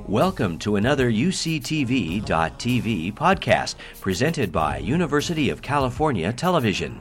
Welcome to another UCTV.tv podcast presented by University of California Television.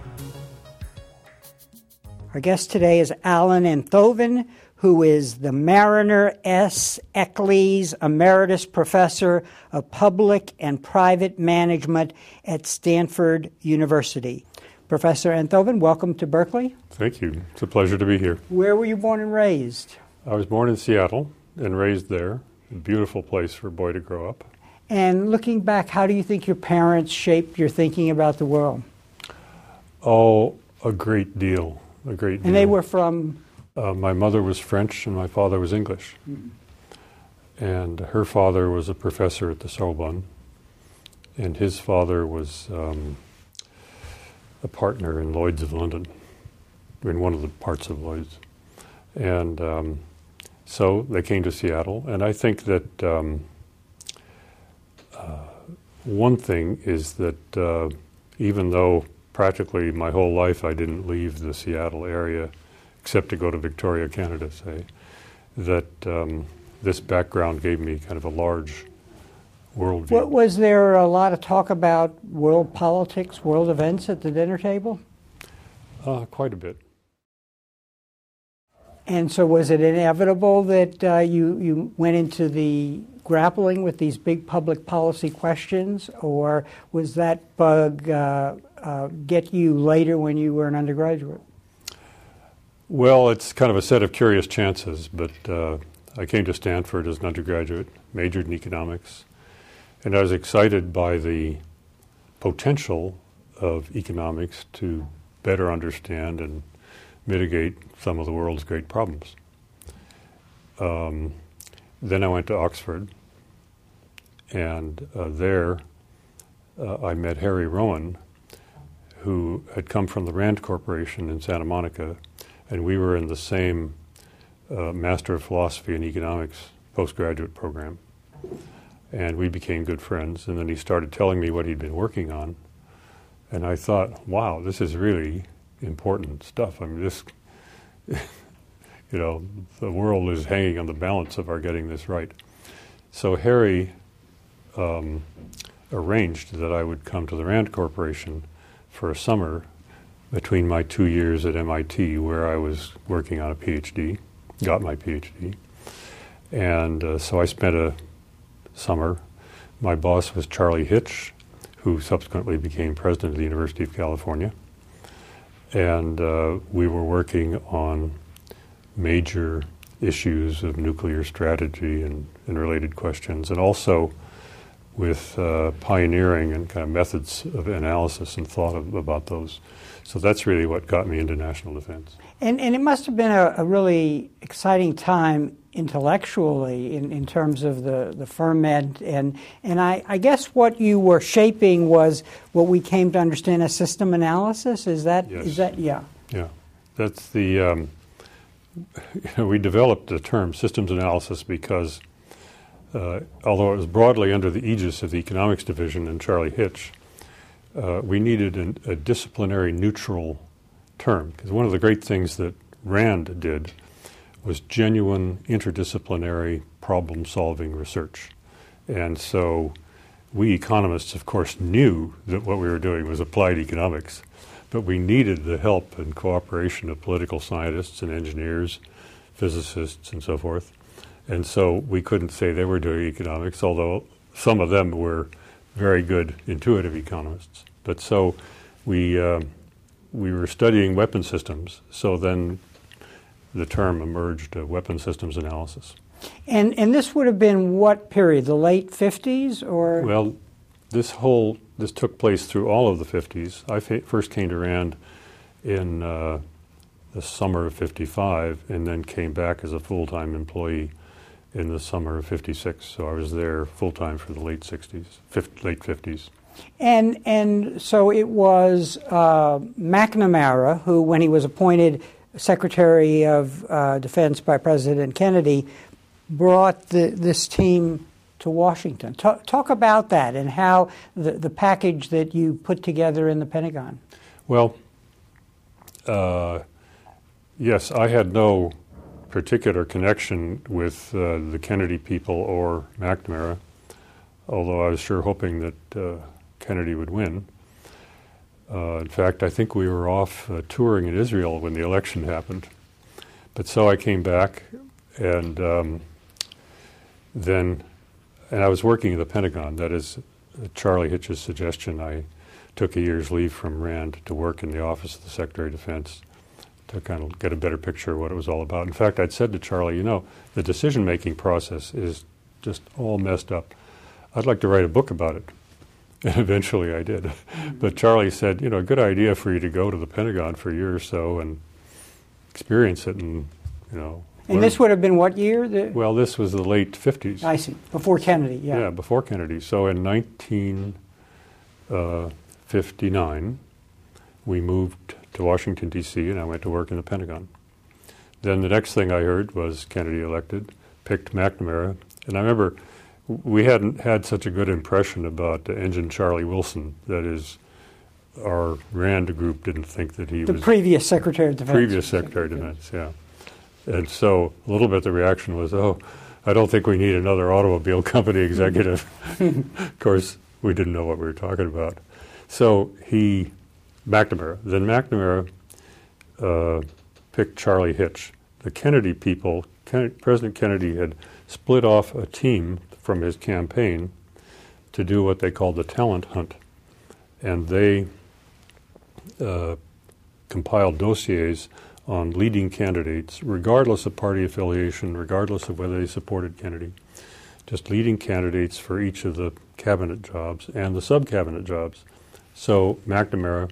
Our guest today is Alan Enthoven, who is the Mariner S. Eccles Emeritus Professor of Public and Private Management at Stanford University. Professor Enthoven, welcome to Berkeley. Thank you. It's a pleasure to be here. Where were you born and raised? I was born in Seattle and raised there. A beautiful place for a boy to grow up. And looking back, how do you think your parents shaped your thinking about the world? Oh, a great deal. A great deal. And they were from? My mother was French and my father was English. Mm-hmm. And her father was a professor at the Sorbonne. And his father was a partner in Lloyd's of London, in one of the parts of Lloyd's. And so they came to Seattle. And I think that one thing is that even though practically my whole life I didn't leave the Seattle area, except to go to Victoria, Canada, say, that this background gave me kind of a large worldview. Was there a lot of talk about world politics, world events at the dinner table? Quite a bit. And so was it inevitable that you went into the grappling with these big public policy questions, or was that bug get you later when you were an undergraduate? Well, it's kind of a set of curious chances, but I came to Stanford as an undergraduate, majored in economics, and I was excited by the potential of economics to better understand and mitigate some of the world's great problems. Then I went to Oxford, and there I met Harry Rowan, who had come from the Rand Corporation in Santa Monica, and we were in the same Master of Philosophy and Economics postgraduate program. And we became good friends, and then he started telling me what he'd been working on, and I thought, wow, this is really important stuff. I mean, this, the world is hanging on the balance of our getting this right. So Harry arranged that I would come to the Rand Corporation for a summer between my 2 years at MIT, where I was working on a PhD, got my PhD. And so I spent a summer. My boss was Charlie Hitch, who subsequently became president of the University of California. And we were working on major issues of nuclear strategy and related questions, and also with pioneering and kind of methods of analysis and thought about those. So that's really what got me into national defense. And it must have been a really exciting time intellectually in terms of the ferment. And I guess what you were shaping was what we came to understand as system analysis. Is that? Yes. Is that? Yeah. Yeah. That's the, we developed the term systems analysis because although it was broadly under the aegis of the economics division and Charlie Hitch, we needed a disciplinary neutral term, because one of the great things that Rand did was genuine interdisciplinary problem-solving research. And so we economists, of course, knew that what we were doing was applied economics, but we needed the help and cooperation of political scientists and engineers, physicists, and so forth. And so we couldn't say they were doing economics, although some of them were very good intuitive economists. But so we were studying weapon systems, so then the term emerged, weapon systems analysis. And this would have been what period, the late 50s or? Well, this took place through all of the 50s. I first came to Rand in the summer of 55 and then came back as a full-time employee in the summer of 56. So I was there full-time for the late 60s, late 50s. And so it was McNamara who, when he was appointed Secretary of Defense by President Kennedy, brought this team to Washington. Talk about that and how the package that you put together in the Pentagon. Well, yes, I had no particular connection with the Kennedy people or McNamara, although I was sure hoping that Kennedy would win. In fact, I think we were off touring in Israel when the election happened. But so I came back, and I was working at the Pentagon. That is Charlie Hitch's suggestion. I took a year's leave from RAND to work in the office of the Secretary of Defense to kind of get a better picture of what it was all about. In fact, I'd said to Charlie, the decision-making process is just all messed up. I'd like to write a book about it. And eventually I did. But Charlie said, a good idea for you to go to the Pentagon for a year or so and experience it and, And this would have been what year? Well, this was the late 50s. I see. Before Kennedy, yeah. Yeah, before Kennedy. So in 1959, we moved to Washington, D.C., and I went to work in the Pentagon. Then the next thing I heard was Kennedy elected, picked McNamara. And I remember we hadn't had such a good impression about Engine Charlie Wilson. That is, our RAND group didn't think that he was... The previous Secretary of Defense. Previous Secretary of Defense, yeah. And so a little bit the reaction was, I don't think we need another automobile company executive. Of course, we didn't know what we were talking about. So McNamara picked Charlie Hitch. The Kennedy people, President Kennedy had split off a team from his campaign to do what they called the talent hunt. And they compiled dossiers on leading candidates, regardless of party affiliation, regardless of whether they supported Kennedy, just leading candidates for each of the cabinet jobs and the sub-cabinet jobs. So McNamara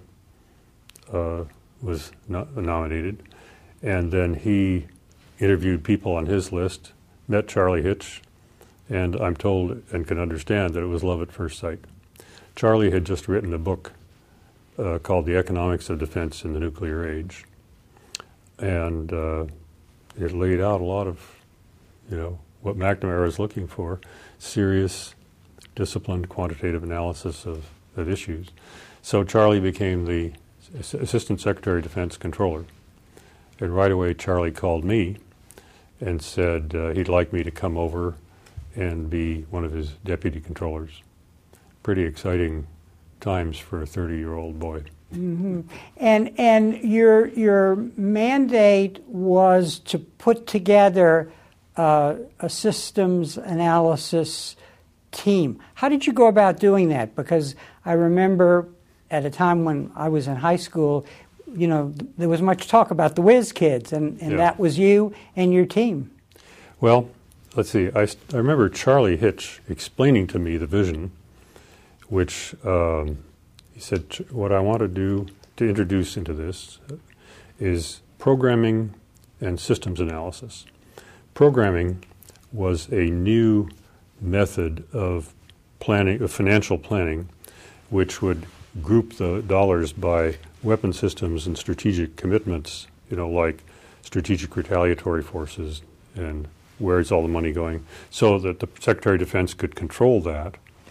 was nominated, and then he interviewed people on his list, met Charlie Hitch, and I'm told and can understand that it was love at first sight. Charlie had just written a book called The Economics of Defense in the Nuclear Age, and it laid out a lot of, what McNamara is looking for, serious, disciplined, quantitative analysis of issues. So Charlie became the Assistant Secretary of Defense Controller. And right away Charlie called me and said he'd like me to come over and be one of his deputy controllers. Pretty exciting times for a 30-year-old boy. Mm-hmm. And your mandate was to put together a systems analysis team. How did you go about doing that? Because I remember at a time when I was in high school, there was much talk about the whiz kids, and that was you and your team. Well, let's see. I remember Charlie Hitch explaining to me the vision, which he said, what I want to do to introduce into this is programming and systems analysis. Programming was a new method of planning, of financial planning, which would group the dollars by weapon systems and strategic commitments, like strategic retaliatory forces and where's all the money going, so that the Secretary of Defense could control that.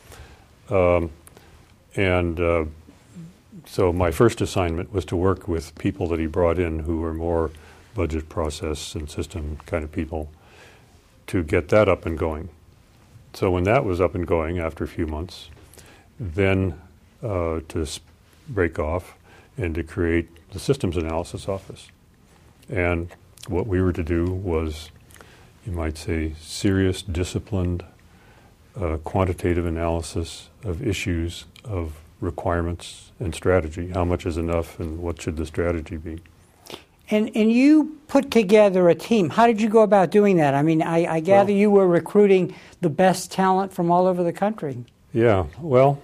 So my first assignment was to work with people that he brought in who were more budget process and system kind of people to get that up and going. So when that was up and going after a few months, then to break off and to create the systems analysis office. And what we were to do was, you might say, serious, disciplined, quantitative analysis of issues, of requirements and strategy. How much is enough and what should the strategy be? And you put together a team. How did you go about doing that? I mean, I gather you were recruiting the best talent from all over the country. Yeah, well,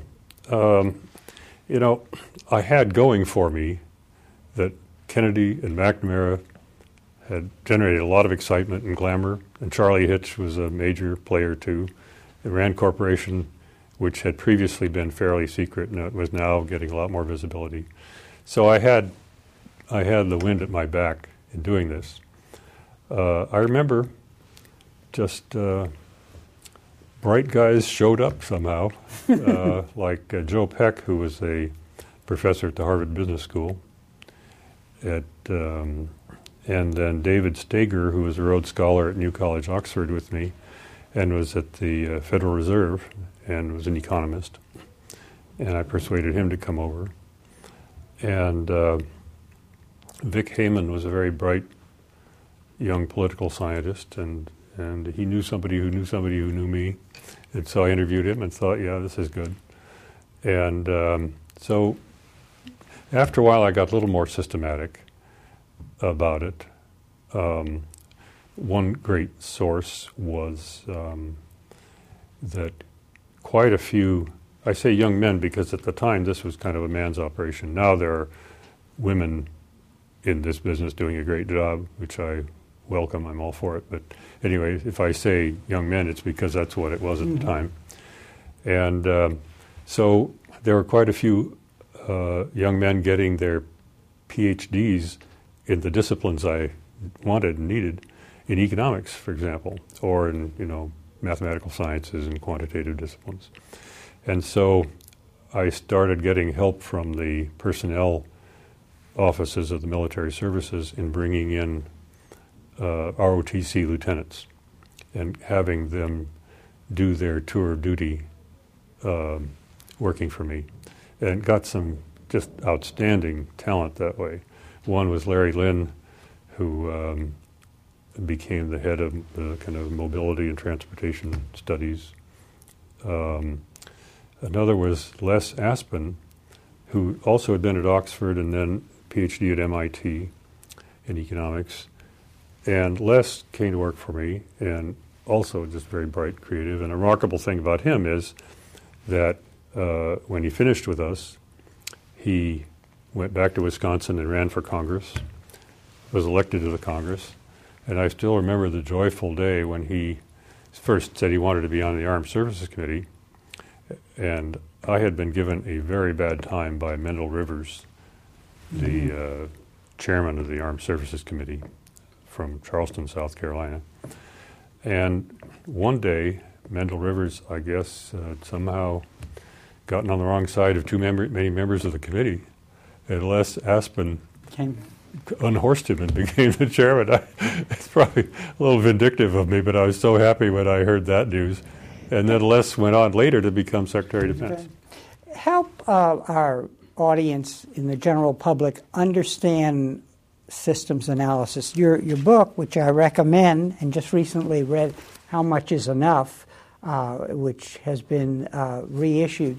I had going for me that Kennedy and McNamara had generated a lot of excitement and glamour, and Charlie Hitch was a major player too. The RAND Corporation, which had previously been fairly secret, and was now getting a lot more visibility. So I had the wind at my back in doing this. I remember just bright guys showed up somehow, like Joe Peck, who was a professor at the Harvard Business School, at and then David Steger, who was a Rhodes Scholar at New College, Oxford with me, and was at the Federal Reserve and was an economist. And I persuaded him to come over. And Vic Heyman was a very bright young political scientist, and he knew somebody who knew somebody who knew me. And so I interviewed him and thought, yeah, this is good. And so after a while, I got a little more systematic about it. One great source was that quite a few, I say young men because at the time this was kind of a man's operation. Now there are women in this business doing a great job, which I welcome. I'm all for it. But anyway, if I say young men, it's because that's what it was at the time. And so there were quite a few young men getting their PhDs in the disciplines I wanted and needed, in economics, for example, or in mathematical sciences and quantitative disciplines. And so I started getting help from the personnel offices of the military services in bringing in ROTC lieutenants and having them do their tour of duty working for me, and got some just outstanding talent that way. One was Larry Lynn, who became the head of the kind of mobility and transportation studies. Another was Les Aspin, who also had been at Oxford and then PhD at MIT in economics. And Les came to work for me, and also just very bright, creative. And a remarkable thing about him is that when he finished with us, he went back to Wisconsin and ran for Congress, was elected to the Congress. And I still remember the joyful day when he first said he wanted to be on the Armed Services Committee. And I had been given a very bad time by Mendel Rivers, the chairman of the Armed Services Committee from Charleston, South Carolina. And one day, Mendel Rivers, I guess, somehow gotten on the wrong side of many members of the committee. And Les Aspin unhorsed him and became the chairman. It's probably a little vindictive of me, but I was so happy when I heard that news. And then Les went on later to become Secretary of Defense. Okay. Help our audience in the general public understand systems analysis. Your book, which I recommend, and just recently read How Much Is Enough, which has been reissued,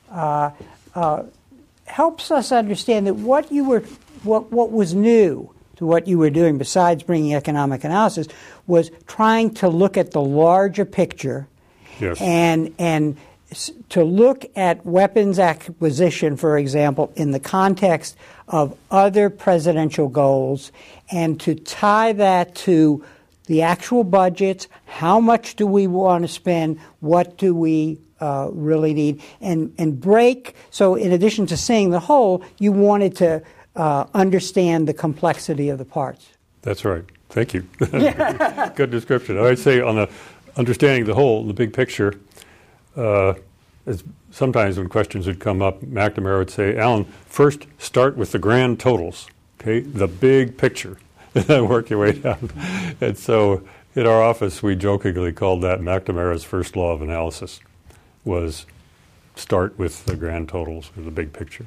helps us understand that what was new to what you were doing, besides bringing economic analysis, was trying to look at the larger picture. Yes. And to look at weapons acquisition, for example, in the context of other presidential goals, and to tie that to the actual budgets, how much do we want to spend, what do we really need, and break. So in addition to seeing the whole, you wanted to understand the complexity of the parts. That's right. Thank you. Good description. I'd say on the understanding the whole, the big picture, sometimes when questions would come up, McNamara would say, Alan, first start with the grand totals, okay, the big picture, and then work your way down. And so in our office, we jokingly called that McNamara's first law of analysis, was start with the grand totals, or the big picture.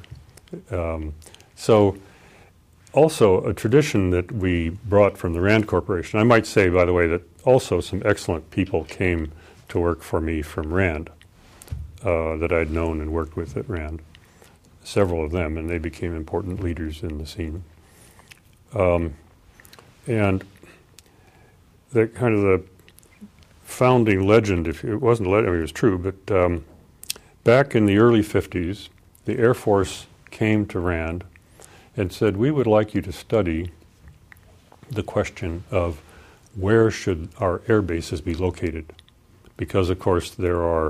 So also a tradition that we brought from the Rand Corporation. I might say, by the way, that also some excellent people came to work for me from Rand that I'd known and worked with at Rand, several of them, and they became important leaders in the scene. And the kind of the founding legend, if it wasn't a legend, I mean, it was true, but back in the early 50s, the Air Force came to Rand and said, we would like you to study the question of where should our air bases be located? Because, of course, there are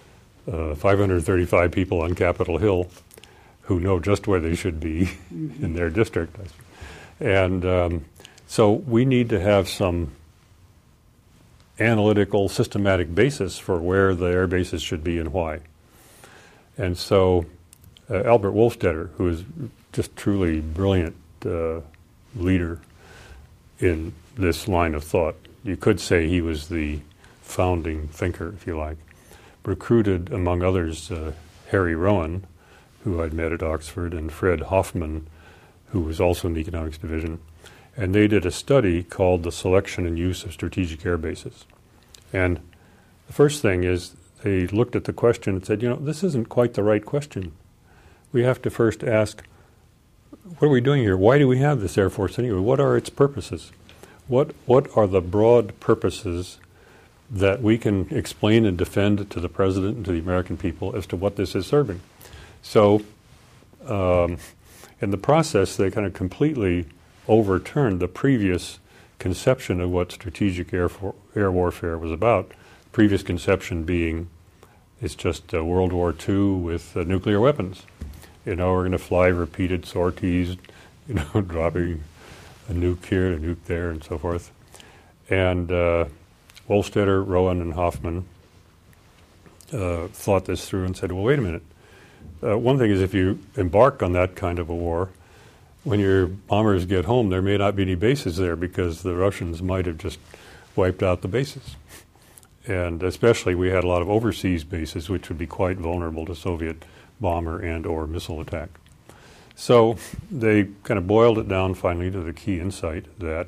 535 people on Capitol Hill who know just where they should be in their district. And so we need to have some analytical, systematic basis for where the air bases should be and why. And so Albert Wolfstetter, who is just truly brilliant leader, in this line of thought. You could say he was the founding thinker, if you like. Recruited, among others, Harry Rowan, who I'd met at Oxford, and Fred Hoffman, who was also in the economics division. And they did a study called The Selection and Use of Strategic Air Bases. And the first thing is they looked at the question and said, this isn't quite the right question. We have to first ask, what are we doing here? Why do we have this Air Force anyway? What are its purposes? What are the broad purposes that we can explain and defend to the President and to the American people as to what this is serving? So in the process, they kind of completely overturned the previous conception of what strategic air warfare was about. Previous conception being it's just World War II with nuclear weapons. We're going to fly repeated sorties, dropping a nuke here, a nuke there, and so forth. And Wohlstetter, Rowan, and Hoffman thought this through and said, well, wait a minute. One thing is if you embark on that kind of a war, when your bombers get home, there may not be any bases there because the Russians might have just wiped out the bases. And especially we had a lot of overseas bases which would be quite vulnerable to Soviet bomber and or missile attack. So they kind of boiled it down finally to the key insight that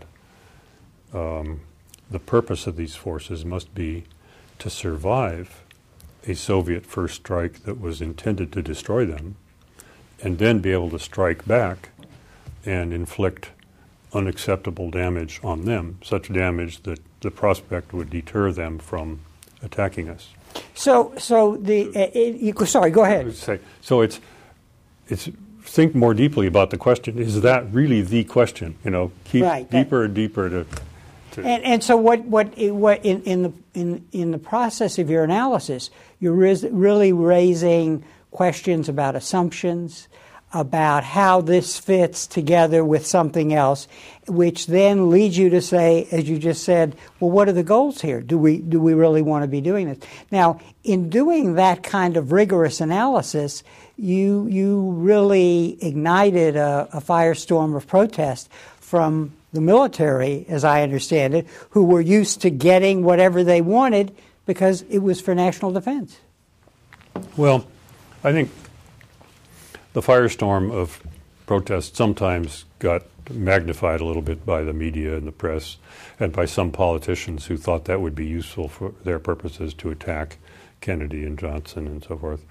the purpose of these forces must be to survive a Soviet first strike that was intended to destroy them, and then be able to strike back and inflict unacceptable damage on them, such damage that the prospect would deter them from attacking us. Sorry, go ahead. So it's think more deeply about the question. Is that really the question? Keep right, deeper and deeper to. And so what in the process of your analysis, you're really raising questions about assumptions, about how this fits together with something else, which then leads you to say, as you just said, well, what are the goals here? Do we really want to be doing this? Now, in doing that kind of rigorous analysis, you really ignited a firestorm of protest from the military, as I understand it, who were used to getting whatever they wanted because it was for national defense. Well, I think the firestorm of protest sometimes got magnified a little bit by the media and the press and by some politicians who thought that would be useful for their purposes to attack Kennedy and Johnson and so forth.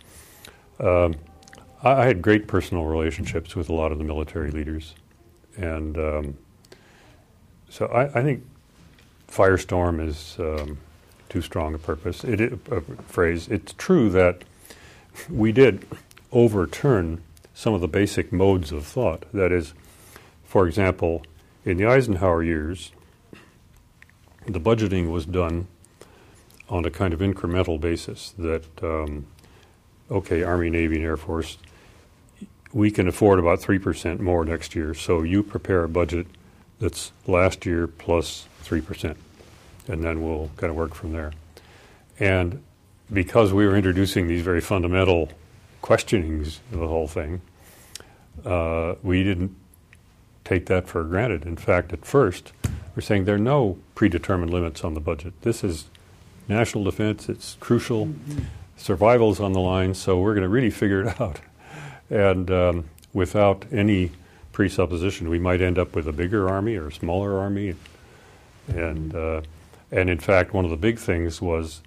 I had great personal relationships with a lot of the military leaders. And so I think firestorm is too strong a phrase. It's true that we did overturn some of the basic modes of thought. That is, for example, in the Eisenhower years, the budgeting was done on a kind of incremental basis that, Army, Navy, and Air Force, we can afford about 3% more next year, so you prepare a budget that's last year plus 3%, and then we'll kind of work from there. And because we were introducing these very fundamental questionings of the whole thing, we didn't take that for granted. In fact, at first, we're saying there are no predetermined limits on the budget. This is national defense. It's crucial. Mm-hmm. Survival's on the line, so we're going to really figure it out. And without any presupposition, we might end up with a bigger army or a smaller army. And in fact, one of the big things was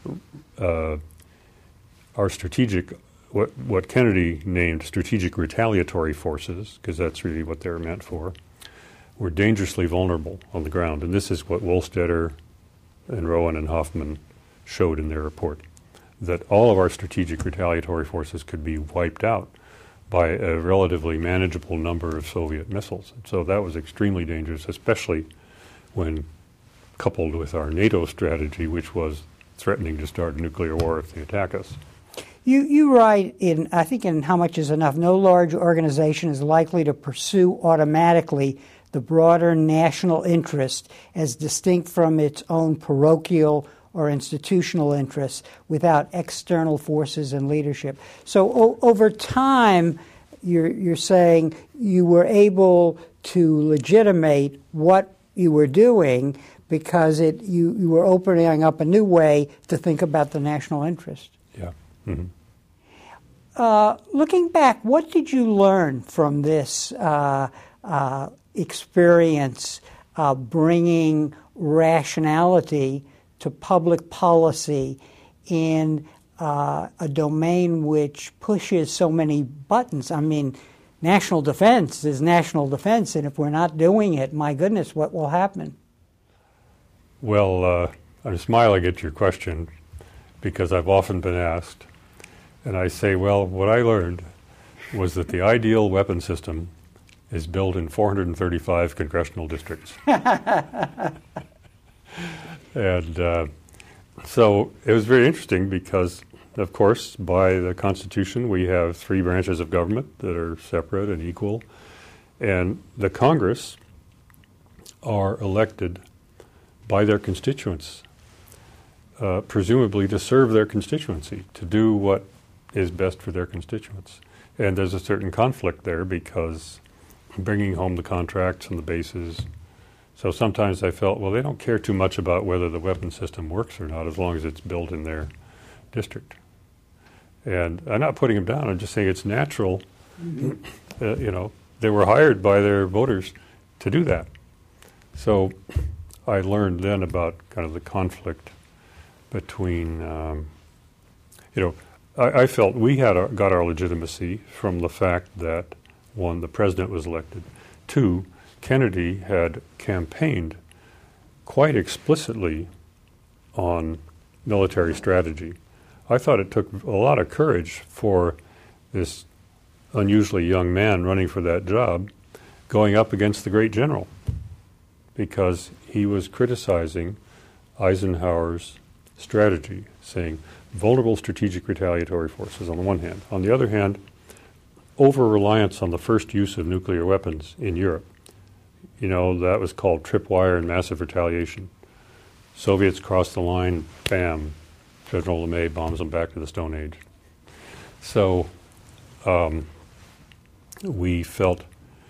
our strategic, what Kennedy named strategic retaliatory forces, because that's really what they're meant for, were dangerously vulnerable on the ground. And this is what Wohlstetter and Rowan and Hoffman showed in their report, that all of our strategic retaliatory forces could be wiped out by a relatively manageable number of Soviet missiles. So that was extremely dangerous, especially when coupled with our NATO strategy, which was threatening to start a nuclear war if they attack us. You write I think in How Much Is Enough, no large organization is likely to pursue automatically the broader national interest as distinct from its own parochial or institutional interests without external forces and leadership. So over time, you're saying you were able to legitimate what you were doing because you were opening up a new way to think about the national interest. Yeah. Mm-hmm. Looking back, what did you learn from this experience bringing rationality to public policy in a domain which pushes so many buttons? I mean, national defense is national defense, and if we're not doing it, my goodness, what will happen? Well, I'm smiling at your question because I've often been asked, and I say, well, what I learned was that the ideal weapon system is built in 435 congressional districts. And so it was very interesting because, of course, by the Constitution, we have 3 branches of government that are separate and equal. And the Congress are elected by their constituents, presumably to serve their constituency, to do what is best for their constituents. And there's a certain conflict there because bringing home the contracts and the bases. So sometimes I felt, well, they don't care too much about whether the weapon system works or not as long as it's built in their district. And I'm not putting them down. I'm just saying it's natural. They were hired by their voters to do that. So I learned then about kind of the conflict between, I felt we got our legitimacy from the fact that, 1, the president was elected. 2, Kennedy had campaigned quite explicitly on military strategy. I thought it took a lot of courage for this unusually young man running for that job going up against the great general, because he was criticizing Eisenhower's strategy, saying vulnerable strategic retaliatory forces on the one hand. On the other hand, over-reliance on the first use of nuclear weapons in Europe. That was called tripwire and massive retaliation. Soviets crossed the line, bam, General LeMay bombs them back to the Stone Age. So we felt,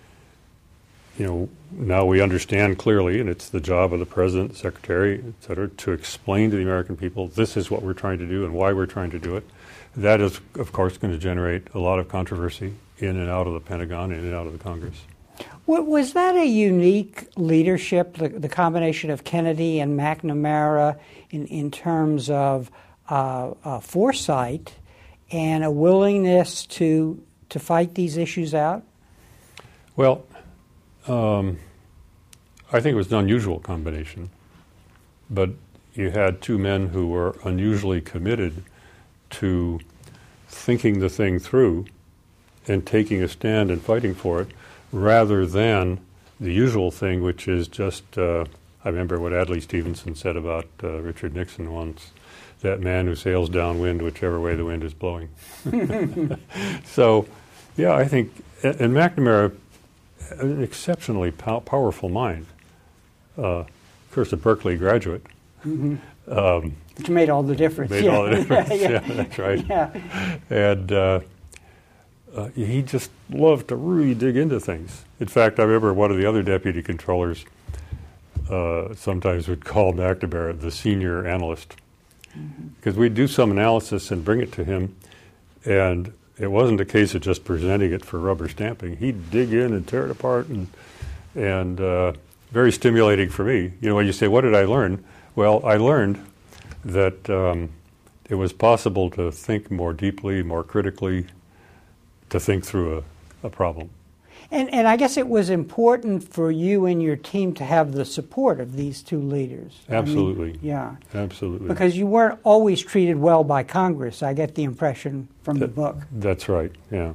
now we understand clearly, and it's the job of the president, the secretary, et cetera, to explain to the American people this is what we're trying to do and why we're trying to do it. That is, of course, going to generate a lot of controversy in and out of the Pentagon, in and out of the Congress. Was that a unique leadership, the combination of Kennedy and McNamara in terms of foresight and a willingness to fight these issues out? Well, I think it was an unusual combination, but you had 2 men who were unusually committed to thinking the thing through and taking a stand and fighting for it, rather than the usual thing, which is just, I remember what Adlai Stevenson said about Richard Nixon once, that man who sails downwind whichever way the wind is blowing. So, yeah, I think, and McNamara, an exceptionally powerful mind, of course, a Berkeley graduate. Mm-hmm. Which made all the difference. Made all the difference, yeah, that's right. Yeah. And he just loved to really dig into things. In fact, I remember one of the other deputy controllers sometimes would call McNamara the senior analyst, because we'd do some analysis and bring it to him, and it wasn't a case of just presenting it for rubber stamping. He'd dig in and tear it apart, and very stimulating for me. When you say, what did I learn? Well, I learned that it was possible to think more deeply, more critically, to think through a problem. And I guess it was important for you and your team to have the support of these 2 leaders. Absolutely. Yeah. Absolutely. Because you weren't always treated well by Congress. I get the impression from the book. That's right, yeah.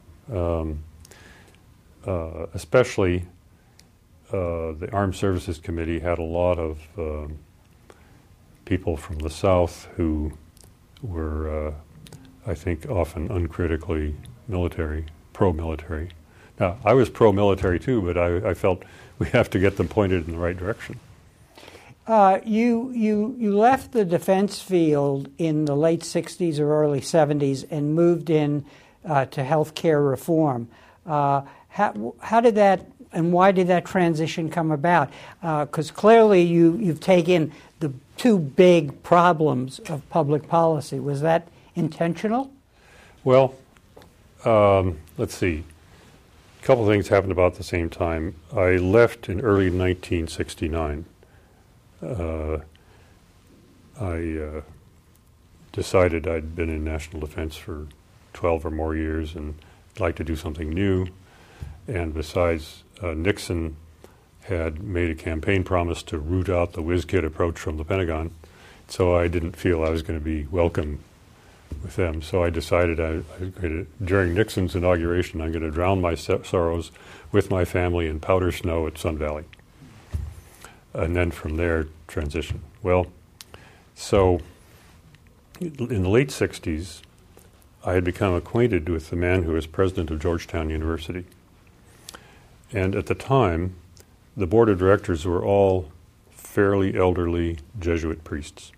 Especially the Armed Services Committee had a lot of people from the South who were, I think, often uncritically pro-military. Now, I was pro-military too, but I felt we have to get them pointed in the right direction. You left the defense field in the late 60s or early 70s and moved in to healthcare reform. How did that And why did that transition come about? Because clearly you've taken the two big problems of public policy. Was that intentional? Well, let's see. A couple of things happened about the same time. I left in early 1969. I decided I'd been in national defense for 12 or more years and like to do something new. And besides, Nixon had made a campaign promise to root out the whiz-kid approach from the Pentagon, so I didn't feel I was going to be welcome with them. So I decided during Nixon's inauguration, I'm going to drown my sorrows with my family in powder snow at Sun Valley. And then from there, transition. Well, so in the late 60s, I had become acquainted with the man who was president of Georgetown University. And at the time, the board of directors were all fairly elderly Jesuit priests.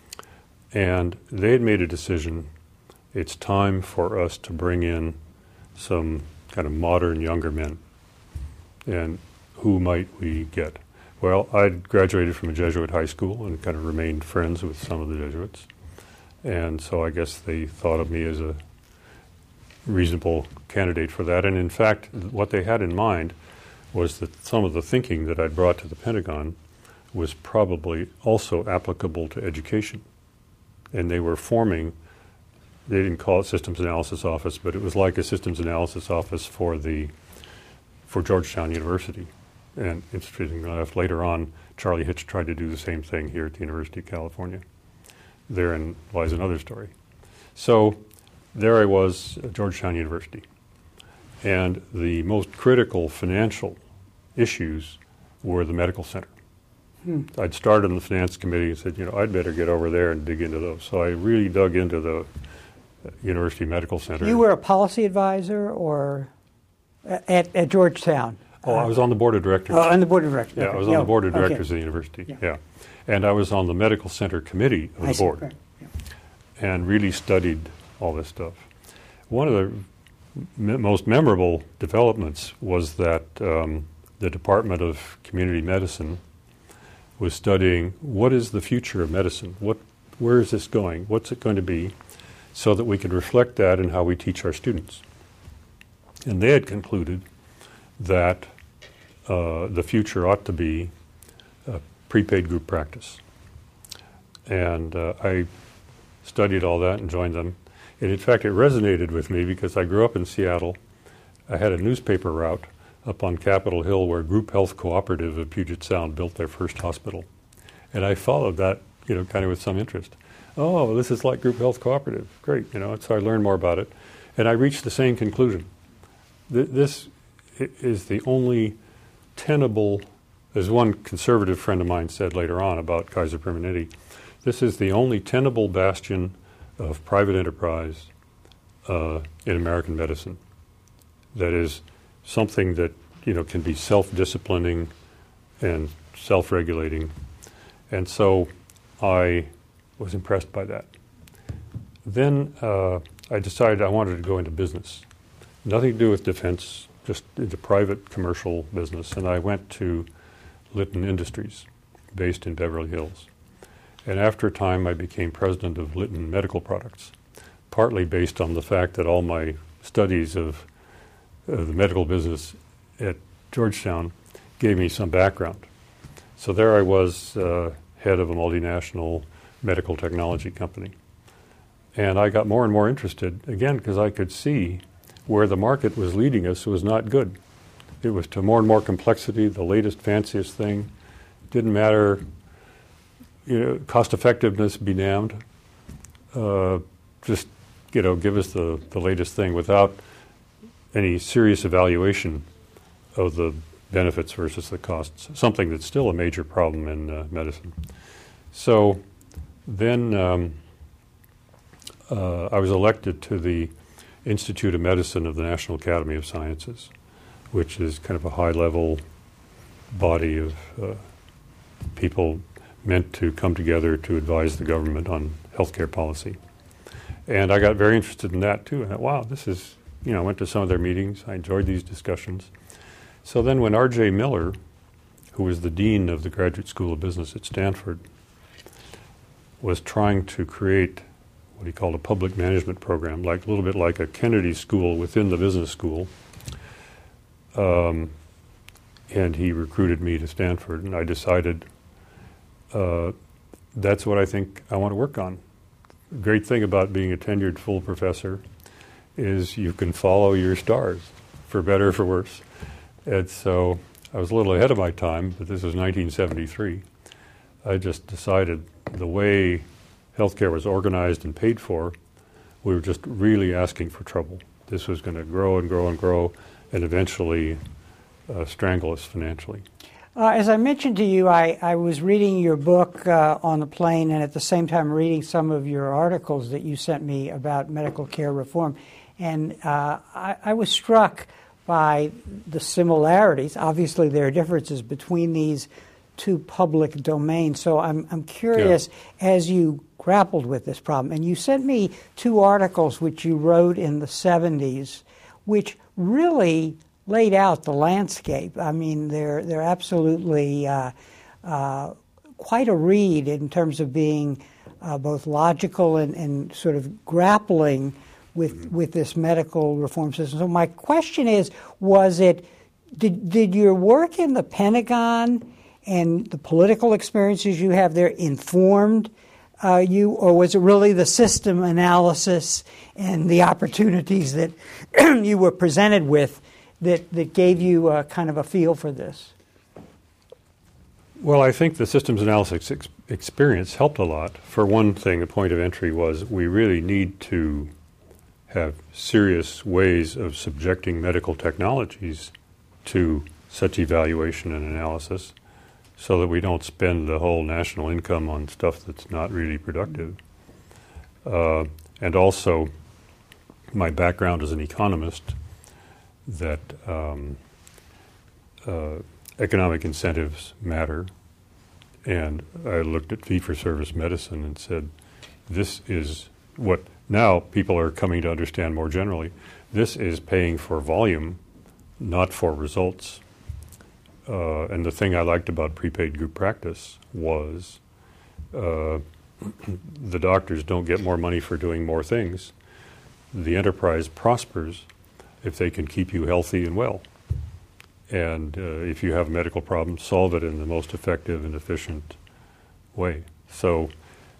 And they had made a decision, it's time for us to bring in some kind of modern younger men. And who might we get? Well, I'd graduated from a Jesuit high school and kind of remained friends with some of the Jesuits. And so I guess they thought of me as a reasonable candidate for that. And in fact, what they had in mind was that some of the thinking that I'd brought to the Pentagon was probably also applicable to education. And they were forming, they didn't call it Systems Analysis Office, but it was like a Systems Analysis Office for Georgetown University. And interestingly enough, later on, Charlie Hitch tried to do the same thing here at the University of California. Therein lies another story. So there I was at Georgetown University. And the most critical financial issues were the medical center. I'd started on the finance committee and said, I'd better get over there and dig into those. So I really dug into the University Medical Center. You were a policy advisor or at Georgetown? Oh, I was on the board of directors. Oh, on the board of directors. Yeah, okay. I was on the board of directors of the university. Yeah. And I was on the medical center committee of the board. Right. Yeah. And really studied all this stuff. One of the most memorable developments was that the Department of Community Medicine was studying what is the future of medicine, where is this going, what's it going to be, so that we could reflect that in how we teach our students. And they had concluded that the future ought to be prepaid group practice. And I studied all that and joined them. And in fact, it resonated with me because I grew up in Seattle. I had a newspaper route up on Capitol Hill where Group Health Cooperative of Puget Sound built their first hospital. And I followed that, kind of with some interest. Oh, this is like Group Health Cooperative. Great, so I learned more about it. And I reached the same conclusion. This is the only tenable, as one conservative friend of mine said later on about Kaiser Permanente, this is the only tenable bastion of private enterprise in American medicine. That is something that can be self-disciplining and self-regulating. And so I was impressed by that. Then I decided I wanted to go into business. Nothing to do with defense, just into private commercial business. And I went to Litton Industries, based in Beverly Hills. And after a time, I became president of Litton Medical Products, partly based on the fact that all my studies of the medical business at Georgetown gave me some background. So there I was, head of a multinational medical technology company. And I got more and more interested, again, because I could see where the market was leading us was not good. It was to more and more complexity, the latest, fanciest thing. Didn't matter, cost effectiveness be damned. Just, give us the latest thing without any serious evaluation of the benefits versus the costs, something that's still a major problem in medicine. So then I was elected to the Institute of Medicine of the National Academy of Sciences, which is kind of a high-level body of people meant to come together to advise the government on healthcare policy. And I got very interested in that, too. I thought, wow, this is, I went to some of their meetings. I enjoyed these discussions. So then when R.J. Miller, who was the dean of the Graduate School of Business at Stanford, was trying to create what he called a public management program, like a little bit like a Kennedy School within the business school. And he recruited me to Stanford, and I decided that's what I think I want to work on. The great thing about being a tenured full professor is you can follow your stars, for better or for worse. And so I was a little ahead of my time, but this was 1973. I just decided the way healthcare was organized and paid for, we were just really asking for trouble. This was going to grow and grow and grow and eventually strangle us financially. As I mentioned to you, I was reading your book on the plane and at the same time reading some of your articles that you sent me about medical care reform. And I was struck by the similarities. Obviously, there are differences between these two public domains. So I'm curious, as you grappled with this problem, and you sent me two articles which you wrote in the 70s, which really laid out the landscape. I mean, they're absolutely quite a read in terms of being both logical and sort of grappling with this medical reform system. So my question is, did your work in the Pentagon and the political experiences you have there informed you, or was it really the system analysis and the opportunities that you were presented with that gave you kind of a feel for this? Well, I think the systems analysis experience helped a lot. For one thing, the point of entry was we really need to have serious ways of subjecting medical technologies to such evaluation and analysis so that we don't spend the whole national income on stuff that's not really productive. And also, my background as an economist, that economic incentives matter. And I looked at fee-for-service medicine and said, this is what now people are coming to understand more generally. This is paying for volume, not for results. And the thing I liked about prepaid group practice was the doctors don't get more money for doing more things. The enterprise prospers if they can keep you healthy and well. And if you have a medical problem, solve it in the most effective and efficient way. So,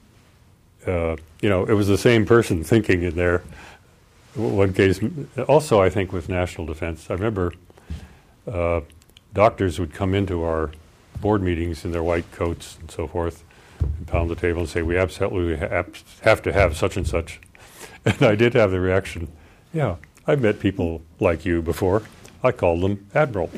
it was the same person thinking in there. One case, also I think with national defense, I remember doctors would come into our board meetings in their white coats and so forth and pound the table and say, we absolutely have to have such and such. And I did have the reaction, yeah, I've met people like you before. I called them Admiral.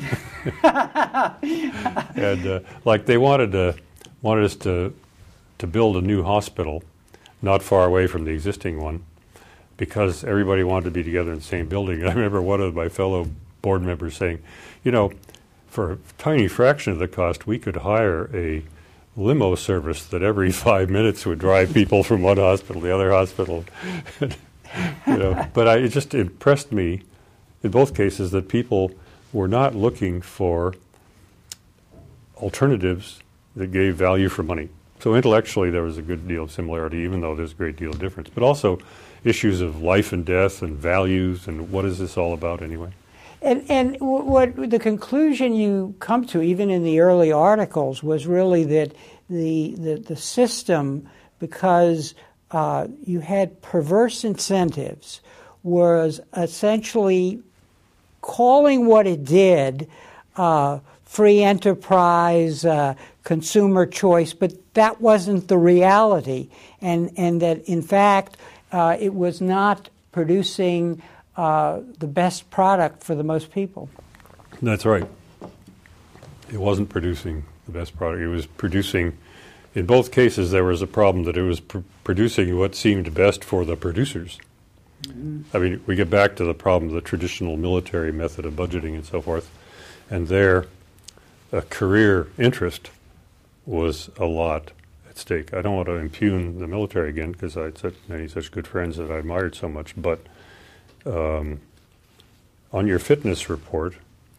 And like they wanted us to build a new hospital not far away from the existing one because everybody wanted to be together in the same building. And I remember one of my fellow board members saying, for a tiny fraction of the cost, we could hire a limo service that every 5 minutes would drive people from one hospital to the other hospital. But it just impressed me in both cases that people were not looking for alternatives that gave value for money. So intellectually there was a good deal of similarity, even though there's a great deal of difference. But also issues of life and death and values and what is this all about anyway? And what the conclusion you come to, even in the early articles, was really that the system, because you had perverse incentives, was essentially calling what it did free enterprise, consumer choice, but that wasn't the reality, and that in fact it was not producing the best product for the most people. That's right. It wasn't producing the best product. It was producing, in both cases, there was a problem that it was producing what seemed best for the producers. Mm-hmm. I mean, we get back to the problem of the traditional military method of budgeting and so forth, and there, a career interest was a lot at stake. I don't want to impugn the military again because I had many such good friends that I admired so much, but on your fitness report,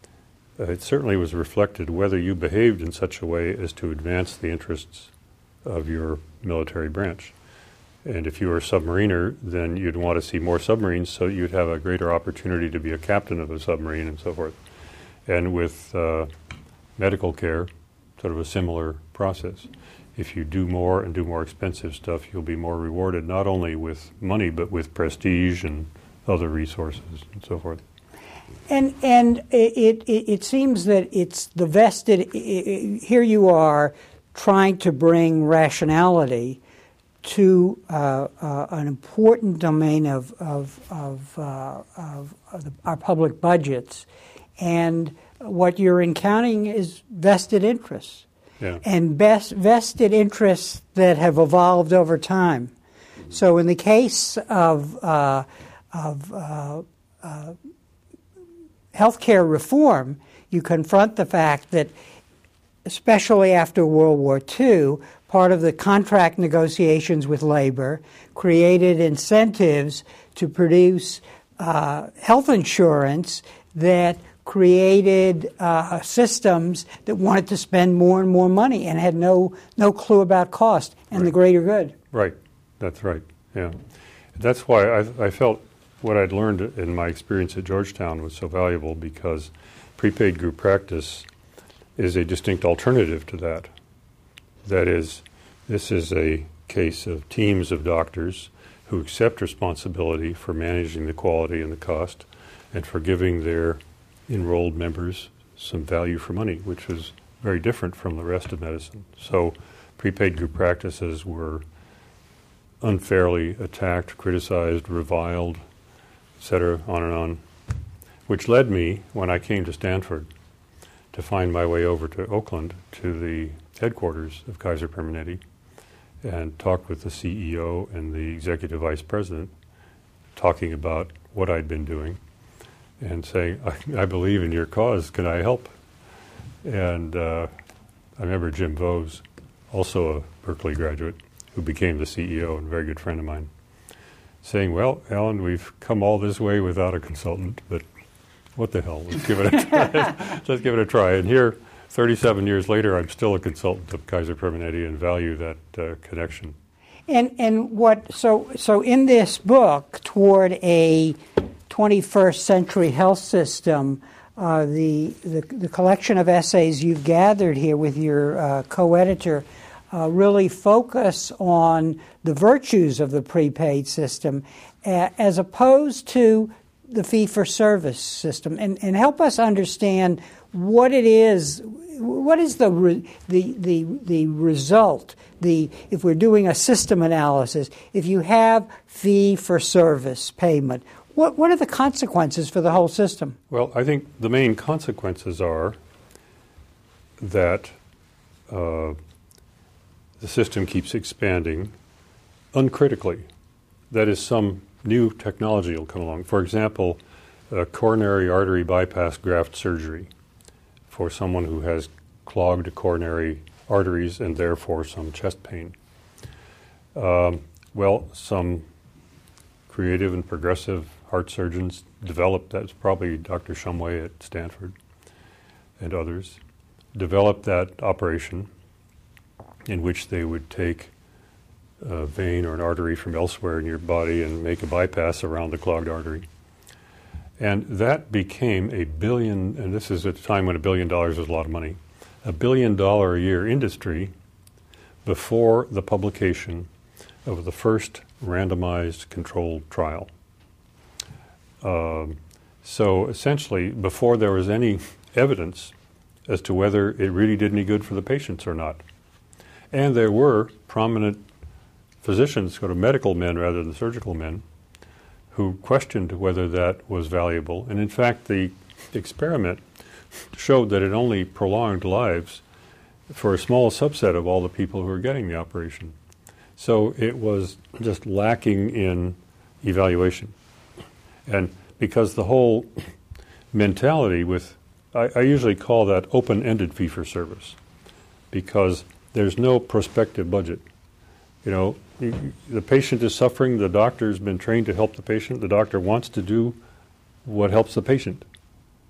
it certainly was reflected whether you behaved in such a way as to advance the interests of your military branch. And if you were a submariner, then you'd want to see more submarines so you'd have a greater opportunity to be a captain of a submarine and so forth. And with medical care, sort of a similar process. If you do more and do more expensive stuff, you'll be more rewarded, not only with money, but with prestige and other resources and so forth. And it seems that it's the vested. Here you are trying to bring rationality to an important domain of our public budgets, and what you're encountering is vested interests, and vested interests that have evolved over time. So, in the case of healthcare reform, you confront the fact that, especially after World War II, part of the contract negotiations with labor created incentives to produce health insurance that created systems that wanted to spend more and more money and had no clue about cost and the greater good. Right. That's right. Yeah. That's why I felt what I'd learned in my experience at Georgetown was so valuable, because prepaid group practice is a distinct alternative to that. That is, this is a case of teams of doctors who accept responsibility for managing the quality and the cost and for giving their enrolled members some value for money, which was very different from the rest of medicine. So prepaid group practices were unfairly attacked, criticized, reviled, etc., on and on, which led me, when I came to Stanford, to find my way over to Oakland, to the headquarters of Kaiser Permanente, and talked with the CEO and the executive vice president, talking about what I'd been doing, and saying, I believe in your cause, can I help? And I remember Jim Vose, also a Berkeley graduate, who became the CEO and a very good friend of mine, saying, well, Alan, we've come all this way without a consultant, but what the hell, let's give it a try. Let's give it a try. And here, 37 years later, I'm still a consultant of Kaiser Permanente and value that connection. And what so in this book, Toward a 21st Century Health System, the collection of essays you've gathered here with your co-editor really focus on the virtues of the prepaid system as opposed to the fee-for-service system, and help us understand what it is. What is the result? If we're doing a system analysis, if you have fee-for-service payment, what are the consequences for the whole system? Well, I think the main consequences are that the system keeps expanding uncritically. That is, some new technology will come along. For example, coronary artery bypass graft surgery for someone who has clogged coronary arteries and therefore some chest pain. Well, some creative and progressive heart surgeons developed, that's probably Dr. Shumway at Stanford and others, developed that operation in which they would take a vein or an artery from elsewhere in your body and make a bypass around the clogged artery. And that became $1 billion, and this is at a time when $1 billion was a lot of money, $1 billion a year industry before the publication of the first randomized controlled trial. So essentially, before there was any evidence as to whether it really did any good for the patients or not. And there were prominent physicians, sort of medical men rather than surgical men, who questioned whether that was valuable. And in fact, the experiment showed that it only prolonged lives for a small subset of all the people who were getting the operation. So it was just lacking in evaluation. And because the whole mentality with, I usually call that open-ended fee-for-service, because there's no prospective budget. You know, the patient is suffering, the doctor's been trained to help the patient, the doctor wants to do what helps the patient.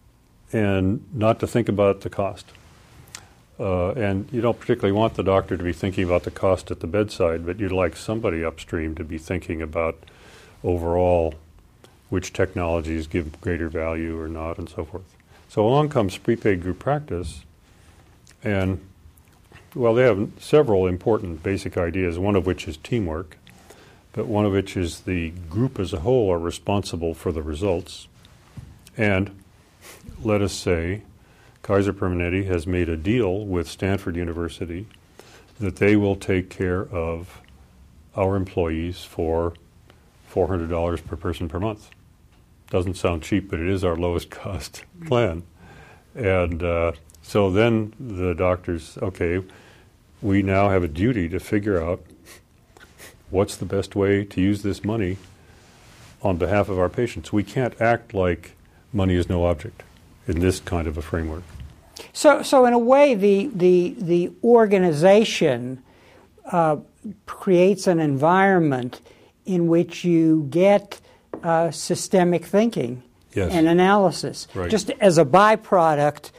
and not to think about the cost. And you don't particularly want the doctor to be thinking about the cost at the bedside, but you'd like somebody upstream to be thinking about overall which technologies give greater value or not, and so forth. So along comes prepaid group practice, and, well, they have several important basic ideas, one of which is teamwork, but one of which is the group as a whole are responsible for the results. And let us say Kaiser Permanente has made a deal with Stanford University that they will take care of our employees for $400 per person per month. Doesn't sound cheap, but it is our lowest cost plan. And so then the doctors, okay, we now have a duty to figure out what's the best way to use this money on behalf of our patients. We can't act like money is no object in this kind of a framework. So in a way, the organization creates an environment in which you get systemic thinking and analysis, just as a byproduct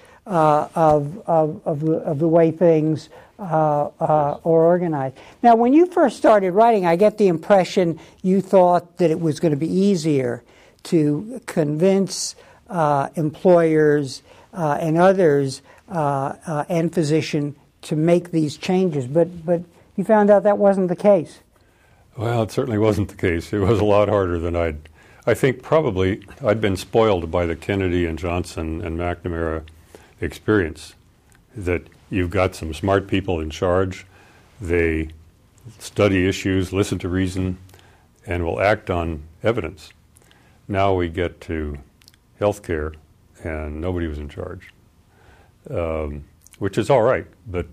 of the way things are organized. Now, when you first started writing, I get the impression you thought that it was going to be easier to convince employers and others and physicians to make these changes, but you found out that wasn't the case. Well, it certainly wasn't the case. It was a lot harder than I think probably I'd been spoiled by the Kennedy and Johnson and McNamara experience, that you've got some smart people in charge, they study issues, listen to reason, and will act on evidence. Now we get to healthcare, and nobody was in charge, which is all right, but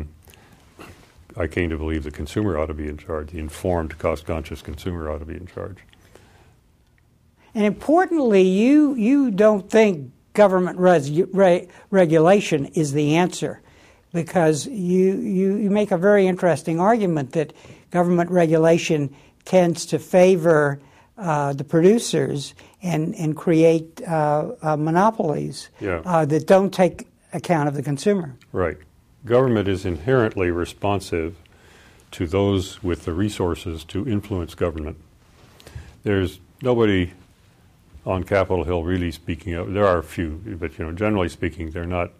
I came to believe the consumer ought to be in charge. The informed, cost-conscious consumer ought to be in charge. And importantly, you don't think government regulation is the answer, because you make a very interesting argument that government regulation tends to favor the producers and create monopolies that don't take account of the consumer. Right. Government is inherently responsive to those with the resources to influence government. There's nobody on Capitol Hill really speaking of. There are a few, but generally speaking, they're not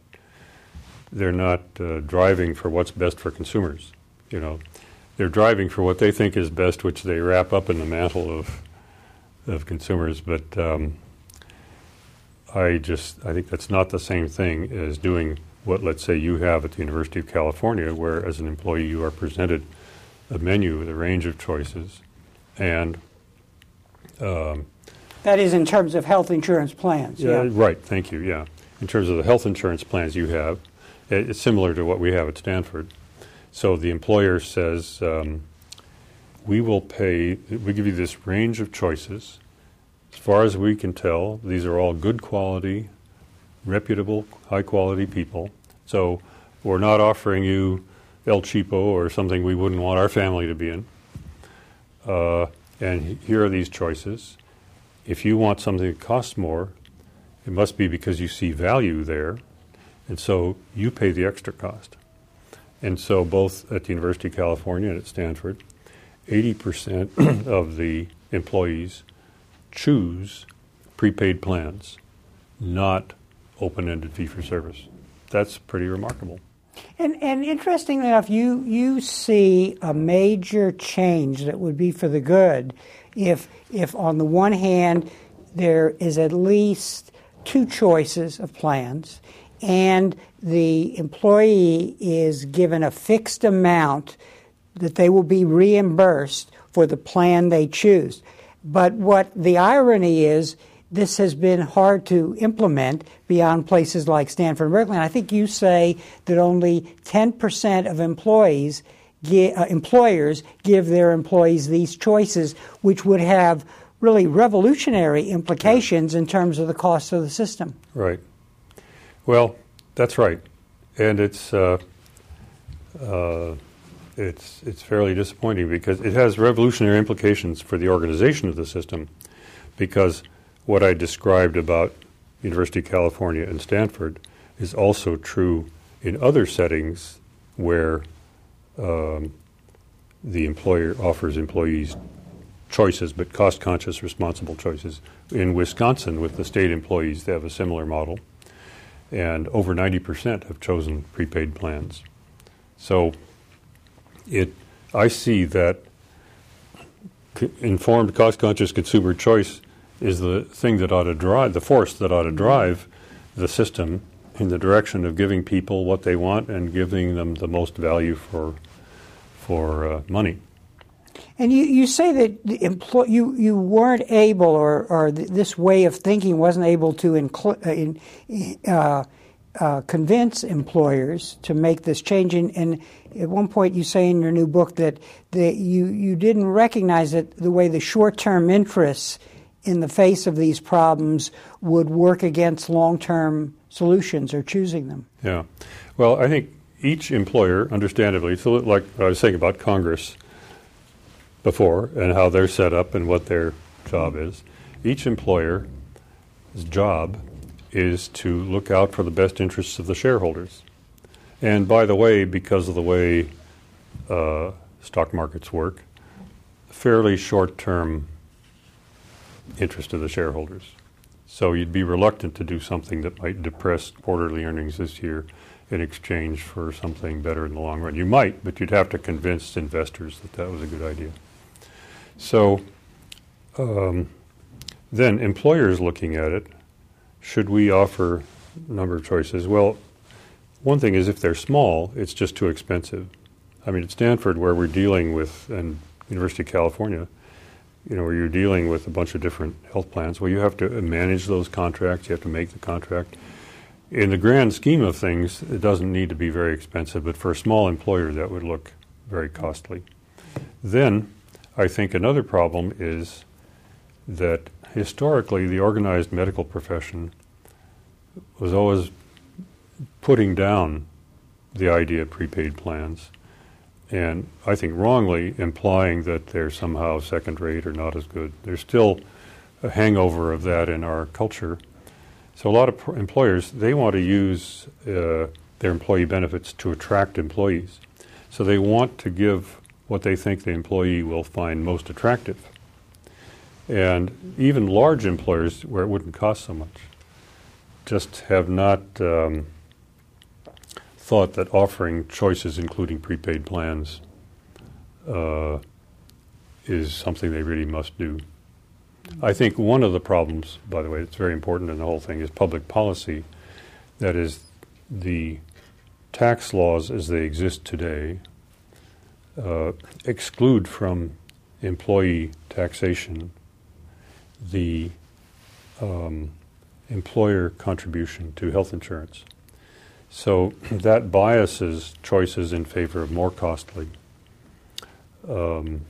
driving for what's best for consumers. They're driving for what they think is best, which they wrap up in the mantle of consumers. But I think that's not the same thing as doing what, let's say, you have at the University of California, where as an employee you are presented a menu with a range of choices, and that is in terms of health insurance plans. Right. Thank you. Yeah, in terms of the health insurance plans you have, it's similar to what we have at Stanford. So the employer says, we give you this range of choices. As far as we can tell, these are all good quality, reputable, high-quality people. So we're not offering you El Cheapo or something we wouldn't want our family to be in. And here are these choices. If you want something that costs more, it must be because you see value there, and so you pay the extra cost. And so both at the University of California and at Stanford, 80% of the employees choose prepaid plans, not open-ended fee-for-service. That's pretty remarkable. And interestingly enough, you see a major change that would be for the good if on the one hand there is at least two choices of plans and the employee is given a fixed amount that they will be reimbursed for the plan they choose. But what the irony is, this has been hard to implement beyond places like Stanford and Berkeley. And I think you say that only 10% of employers give their employees these choices, which would have really revolutionary implications in terms of the cost of the system. Right. Well, that's right, and it's fairly disappointing because it has revolutionary implications for the organization of the system, because what I described about University of California and Stanford is also true in other settings where the employer offers employees choices, but cost-conscious, responsible choices. In Wisconsin, with the state employees, they have a similar model, and over 90% have chosen prepaid plans. So I see that informed, cost-conscious consumer choice is the thing that ought to drive, the force that ought to drive the system in the direction of giving people what they want and giving them the most value for money. And you say that you weren't able, or this way of thinking wasn't able to convince employers to make this change. And at one point you say in your new book that you didn't recognize that the way the short-term interests in the face of these problems would work against long-term solutions or choosing them. Yeah. Well, I think each employer, understandably, so like I was saying about Congress before and how they're set up and what their job is, each employer's job is to look out for the best interests of the shareholders. And by the way, because of the way stock markets work, fairly short-term interest of the shareholders. So you'd be reluctant to do something that might depress quarterly earnings this year in exchange for something better in the long run. You might, but you'd have to convince investors that that was a good idea. So then employers looking at it, should we offer a number of choices? Well, one thing is if they're small, it's just too expensive. I mean, at Stanford, where we're dealing with, and University of California, where you're dealing with a bunch of different health plans, well, you have to manage those contracts, you have to make the contract. In the grand scheme of things, it doesn't need to be very expensive, but for a small employer, that would look very costly. Then, I think another problem is that historically, the organized medical profession was always putting down the idea of prepaid plans, and I think wrongly implying that they're somehow second-rate or not as good. There's still a hangover of that in our culture. So a lot of employers, they want to use their employee benefits to attract employees. So they want to give what they think the employee will find most attractive. And even large employers, where it wouldn't cost so much, just have not thought that offering choices, including prepaid plans, is something they really must do. I think one of the problems, by the way, that's very important in the whole thing, is public policy. That is, the tax laws as they exist today exclude from employee taxation the employer contribution to health insurance. So that biases choices in favor of more costly and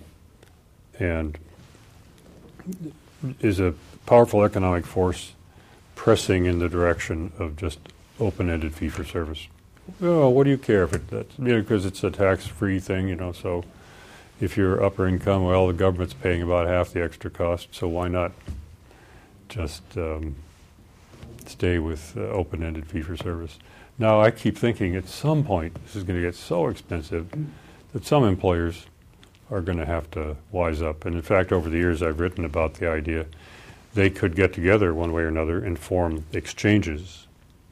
is a powerful economic force pressing in the direction of just open-ended fee-for-service. Well, what do you care if that's because it's a tax-free thing, so if you're upper income, well, the government's paying about half the extra cost, so why not just stay with open-ended fee-for-service? Now, I keep thinking at some point this is going to get so expensive that some employers are going to have to wise up. And in fact, over the years I've written about the idea they could get together one way or another and form exchanges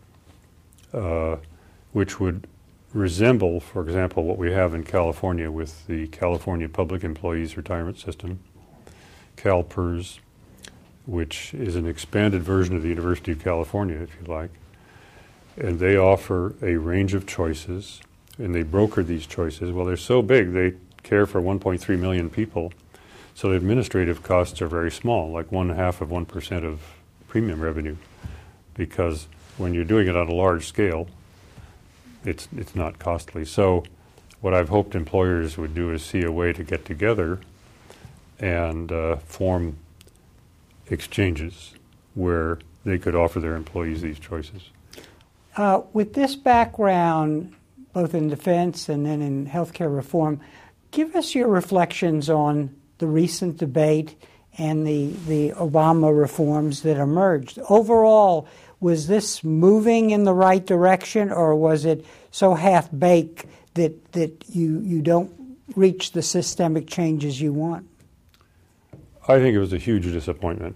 which would resemble, for example, what we have in California with the California Public Employees Retirement System, CalPERS, which is an expanded version of the University of California, if you like. And they offer a range of choices, and they broker these choices. Well, they're so big, they care for 1.3 million people, so the administrative costs are very small, like 0.5% of premium revenue, because when you're doing it on a large scale, it's not costly. So what I've hoped employers would do is see a way to get together and form exchanges where they could offer their employees these choices. With this background, both in defense and then in healthcare reform, give us your reflections on the recent debate and the Obama reforms that emerged. Overall, Was this moving in the right direction, or was it so half-baked that you don't reach the systemic changes you want? I think it was a huge disappointment.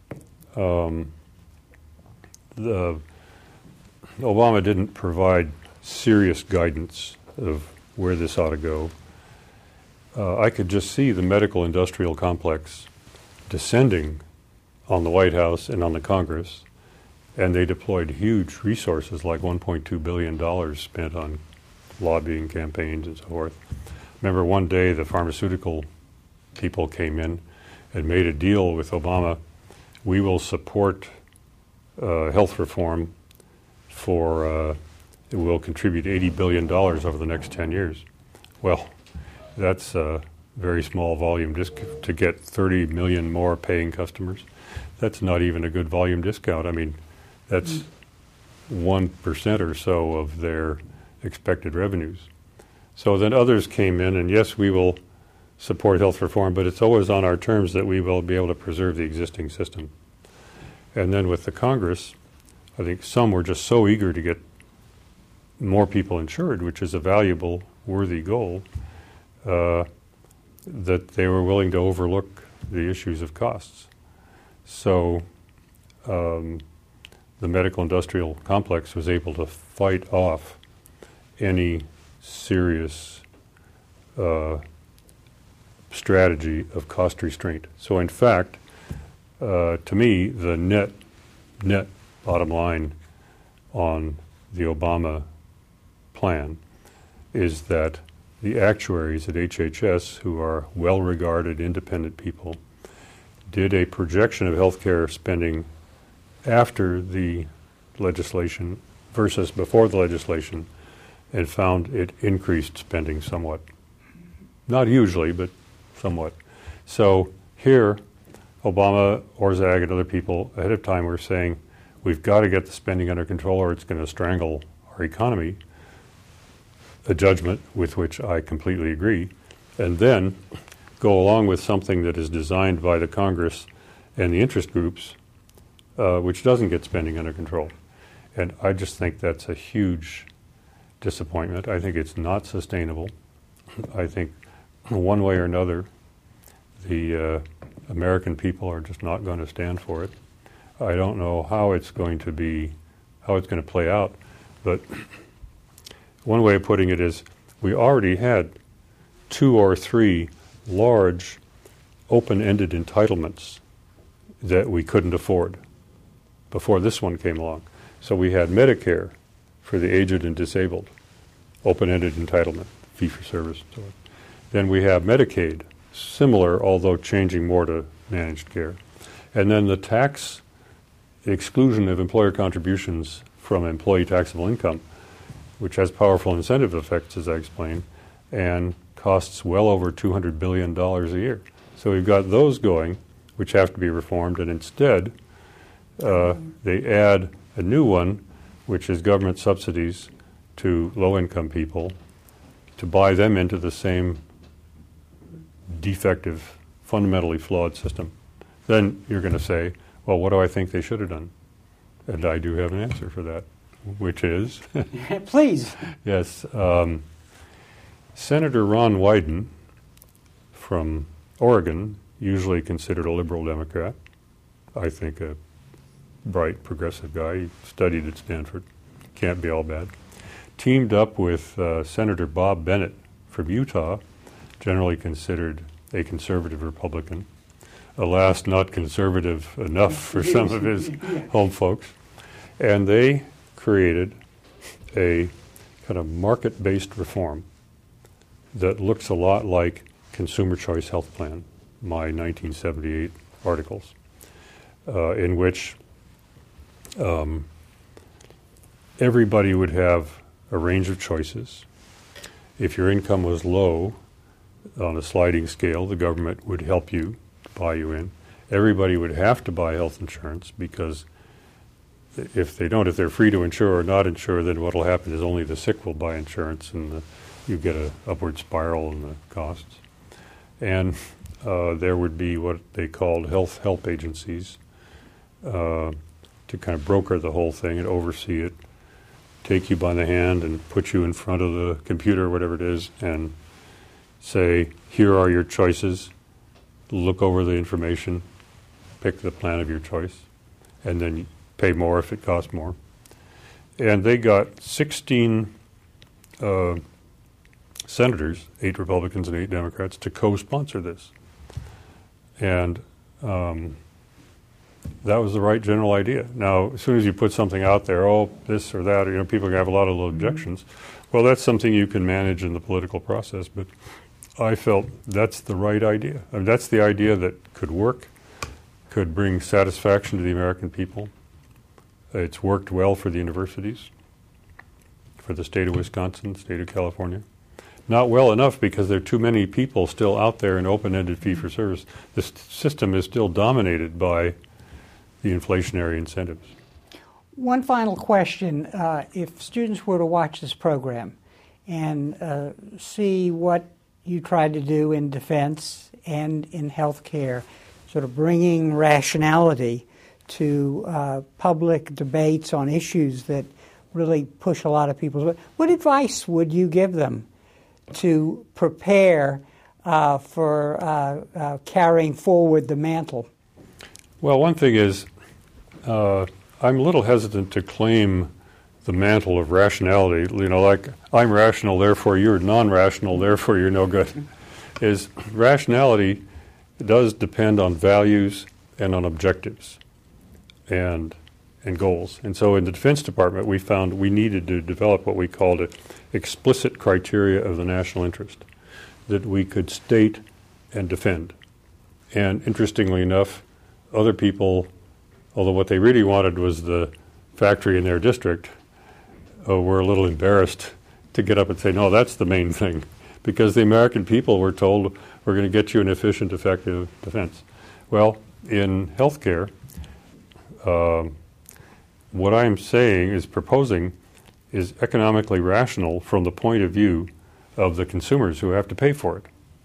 Obama didn't provide serious guidance of where this ought to go. I could just see the medical industrial complex descending on the White House and on the Congress, and they deployed huge resources like $1.2 billion spent on lobbying campaigns and so forth. Remember one day the pharmaceutical people came in and made a deal with Obama. We will support health reform for, it will contribute $80 billion over the next 10 years. Well, that's a very small volume to get 30 million more paying customers. That's not even a good volume discount. I mean, that's 1% or so of their expected revenues. So then others came in, and yes, we will support health reform, but it's always on our terms that we will be able to preserve the existing system. And then with the Congress, I think some were just so eager to get more people insured, which is a valuable, worthy goal, that they were willing to overlook the issues of costs. So the medical industrial complex was able to fight off any serious strategy of cost restraint. So in fact, to me, the net bottom line on the Obama plan is that the actuaries at HHS, who are well-regarded, independent people, did a projection of healthcare spending after the legislation versus before the legislation, and found it increased spending somewhat. Not hugely, but somewhat. So here, Obama, Orszag, and other people ahead of time were saying, we've got to get the spending under control or it's going to strangle our economy, a judgment with which I completely agree, and then go along with something that is designed by the Congress and the interest groups, which doesn't get spending under control. And I just think that's a huge disappointment. I think it's not sustainable. I think one way or another, the American people are just not going to stand for it. I don't know how it's going to play out, but one way of putting it is we already had 2 or 3 large open-ended entitlements that we couldn't afford before this one came along. So we had Medicare for the aged and disabled, open-ended entitlement, fee-for-service and so on. Then we have Medicaid, similar, although changing more to managed care. And then the tax exclusion of employer contributions from employee taxable income, which has powerful incentive effects, as I explained, and costs well over $200 billion a year. So we've got those going, which have to be reformed, and instead they add a new one, which is government subsidies to low-income people to buy them into the same defective, fundamentally flawed system. Then you're going to say, well, what do I think they should have done? And I do have an answer for that, which is... Please. Yes. Senator Ron Wyden from Oregon, usually considered a liberal Democrat, I think a bright, progressive guy. He studied at Stanford. Can't be all bad. Teamed up with Senator Bob Bennett from Utah, generally considered a conservative Republican. Alas, not conservative enough for some of his home folks. And they created a kind of market-based reform that looks a lot like Consumer Choice Health Plan, my 1978 articles, in which everybody would have a range of choices. If your income was low on a sliding scale, the government would help you, buy you in. Everybody would have to buy health insurance because if they're free to insure or not insure, then what will happen is only the sick will buy insurance and you get an upward spiral in the costs. And there would be what they called health help agencies to kind of broker the whole thing and oversee it, take you by the hand and put you in front of the computer or whatever it is and say, here are your choices, look over the information, pick the plan of your choice, and then pay more if it costs more. And they got 16 senators, 8 Republicans and 8 Democrats, to co-sponsor this. And that was the right general idea. Now, as soon as you put something out there, oh, this or that, people have a lot of little objections. Well, that's something you can manage in the political process, but I felt that's the right idea. I mean, that's the idea that could work, could bring satisfaction to the American people. It's worked well for the universities, for the state of Wisconsin, state of California. Not well enough because there are too many people still out there in open-ended fee-for-service. This system is still dominated by the inflationary incentives. One final question. If students were to watch this program and see what you tried to do in defense and in healthcare, sort of bringing rationality to public debates on issues that really push a lot of people, what advice would you give them to prepare for carrying forward the mantle? Well, one thing is, I'm a little hesitant to claim the mantle of rationality, like I'm rational, therefore you're non-rational, therefore you're no good. Is rationality does depend on values and on objectives and goals. And so in the Defense Department, we found we needed to develop what we called explicit criteria of the national interest that we could state and defend. And interestingly enough, other people, although what they really wanted was the factory in their district, were a little embarrassed to get up and say, no, that's the main thing, because the American people were told we're going to get you an efficient, effective defense. Well, in healthcare, what I'm saying is proposing is economically rational from the point of view of the consumers who have to pay for it.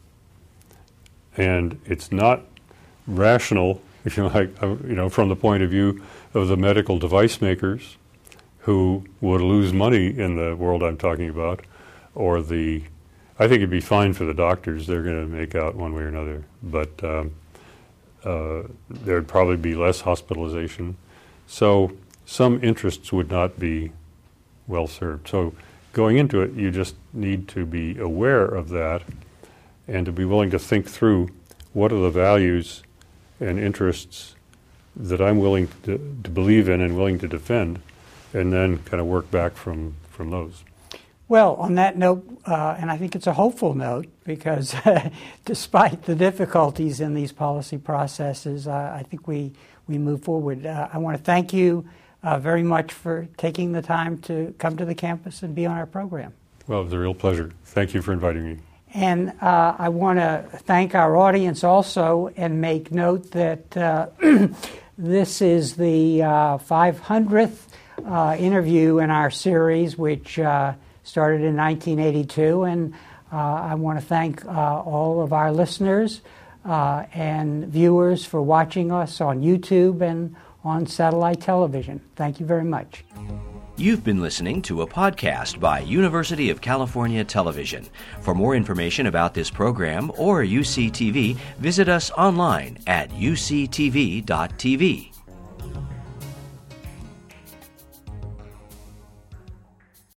And it's not rational, from the point of view of the medical device makers who would lose money in the world I'm talking about, or I think it'd be fine for the doctors. They're going to make out one way or another. But there'd probably be less hospitalization. So some interests would not be well served. So going into it, you just need to be aware of that and to be willing to think through what are the values and interests that I'm willing to believe in and willing to defend, and then kind of work back from those. Well, on that note, and I think it's a hopeful note, because despite the difficulties in these policy processes, I think we move forward. I want to thank you very much for taking the time to come to the campus and be on our program. Well, it was a real pleasure. Thank you for inviting me. And I want to thank our audience also and make note that this is the 500th interview in our series, which started in 1982. And I want to thank all of our listeners and viewers for watching us on YouTube and on satellite television. Thank you very much. You've been listening to a podcast by University of California Television. For more information about this program or UCTV, visit us online at uctv.tv.